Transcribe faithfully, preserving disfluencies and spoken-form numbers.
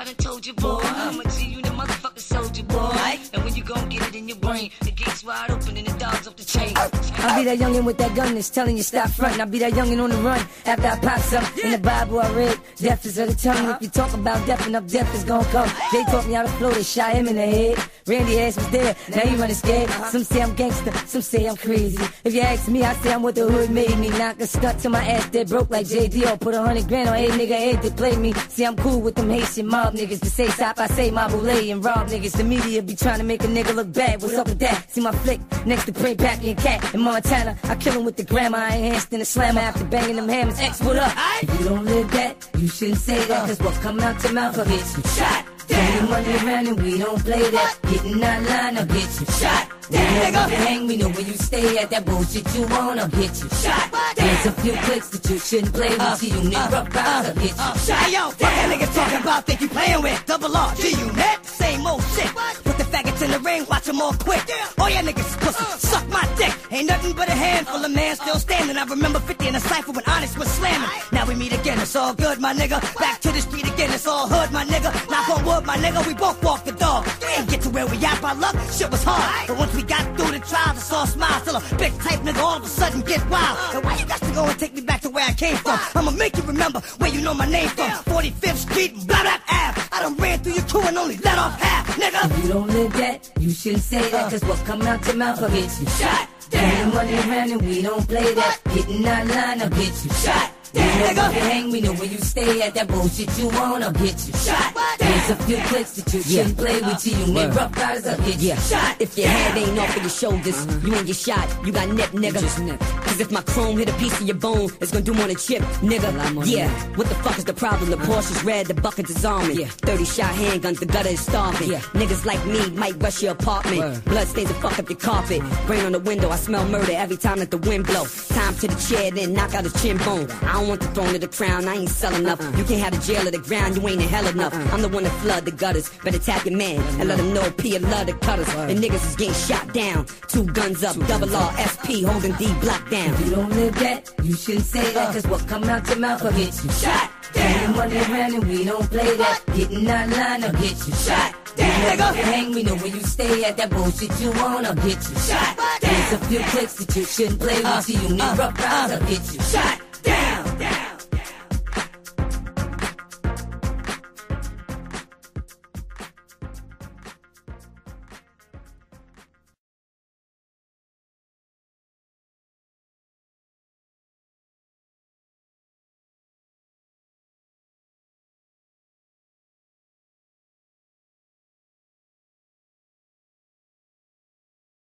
I done told you, boy. I'ma G you the motherfucking soldier, boy. And when you gon' get it in your brain, the gate's wide open and the dog's off the chain. I'll be that youngin' with that gun that's telling you stop frontin'. I'll be that youngin' on the run after I pop something. In the Bible I read, death is of the tongue. If you talk about death, enough death is gon' come. They taught me how to flow, they shot him in the head. Randy ass was there, now he running scared. Some say I'm gangster, some say I'm crazy. If you ask me, I say I'm what the hood made me. Knock a stunt to my ass dead broke like J D. Or put a hundred grand on a nigga head that play me. See, I'm cool with them Haitian mob niggas. To say stop, I say my boule and rob niggas. The media be trying to make a nigga look bad. What's up with that? See my flick next to Pray Packy and Cat in Montana. I kill him with the grammar. I enhanced in the slammer after banging them hammers. X, what up? If you don't live that, you shouldn't say that. Cause what come out your mouth will get you shot. Getting money around and we don't play that. Getting out line, I'll get you shot. Damn, nigga, hang me, know where you stay at. That bullshit you want, I'll get you shot. There's a few clicks that you shouldn't play with. Uh, you need uh, rough guys, I'll get you uh, shot. Hey yo, what that nigga talking about? Think you playing with Double R, G-Unit? Same old shit. Put the faggots in the ring, watch them all quit. All y'all niggas is pussy, suck my dick. Ain't nothing but a handful of man still standing. I remember fifty in a cypher when Honest was slamming. Now we meet again, it's all good, my nigga. Back to the street again, it's all hood, my nigga. Knock on wood, my nigga, we both walk the dog. We ain't get to where we at by luck, shit was hard. But once we got through the trials, it's all smiles. Till a big type nigga all of a sudden get wild. And why you got to go and take me back to where I came from? I'ma make you remember where you know my name from. forty-fifth Street, blah blah Ave. I done ran through your crew and only let off half, nigga. If you don't live that, you shouldn't say that. Cause what come out your mouth will get you shot. Getting money around and we don't play that. Getting out line, I'll get you shot. Damn, nigga, hang me, know where you stay at. That bullshit you want, I'll get you shot. There's a few clicks that you shouldn't play with. You need rough riders, I'll get you shot. If your head ain't off of your shoulders, you ain't get shot. You got nip, nigga. Cause if my chrome hit a piece of your bone, it's gonna do more than chip, nigga. Yeah, what the fuck is the problem? The Porsche's red, the buckets is army. thirty shot handguns, the gutter is starving. Niggas like me might rush your apartment. Blood stains and fuck up your carpet. Rain on the window, I smell murder every time that the wind blow. Time to the chair, then knock out his chin bone. I don't want the throne or the crown, I ain't selling enough. You can't have the jail or the ground, you ain't in hell enough. I'm the one that flood the gutters, better tap your man and let him know P love the cutters. And niggas is getting shot down, two guns up, double R, S P, holding D block down. If you don't live that, you shouldn't say that. Cause what come out your mouth will get you shot. Getting money around and we don't play that. Getting out line, I'll get you shot. Damn, nigga, hang me, know where you stay at. That bullshit you want, I'll get you shot. There's a few clicks that you shouldn't play with. You need rough riders, I'll get you shot.